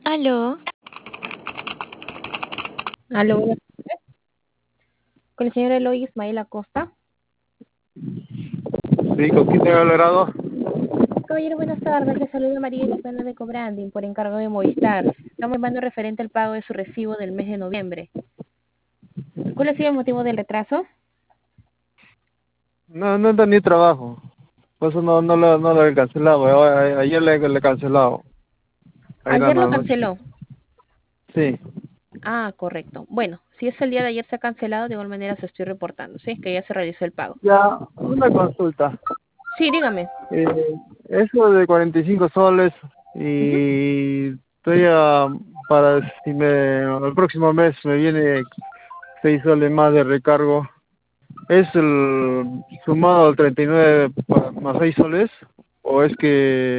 Aló, Aló, buenas tardes. Con el señor Eloy Ismael Acosta. Sí, ¿con quién te he hablado? Caballero, buenas tardes. Le saluda María Isabela de Cobranding por encargo de Movistar. Estamos llamando referente al pago de su recibo del mes de noviembre. ¿Cuál ha sido el motivo del retraso? No, no entendí trabajo. Por eso no lo he cancelado. Ayer le he cancelado. Ayer a Ayer lo la noche. canceló. Sí. Ah, correcto. Bueno, si es el día de ayer se ha cancelado, de igual manera se estoy reportando. Sí, es que ya se realizó el pago. Ya, una consulta. Sí, dígame. Eh, Eso de 45 soles Ujú. y estoy para si el próximo mes me viene 6 soles más de recargo. ¿Es el sumado al 39 más 6 soles? ¿O es que